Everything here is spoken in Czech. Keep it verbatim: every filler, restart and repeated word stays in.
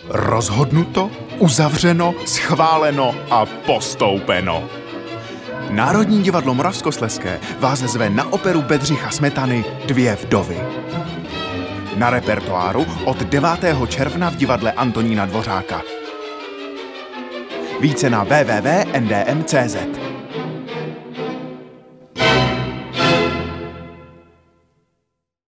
Rozhodnuto, uzavřeno, schváleno a postoupeno. Národní divadlo Moravskoslezské vás zve na operu Bedřicha Smetany Dvě vdovy. Na repertoáru od devátého června v divadle Antonína Dvořáka. Více na w w w tečka n d m tečka c z.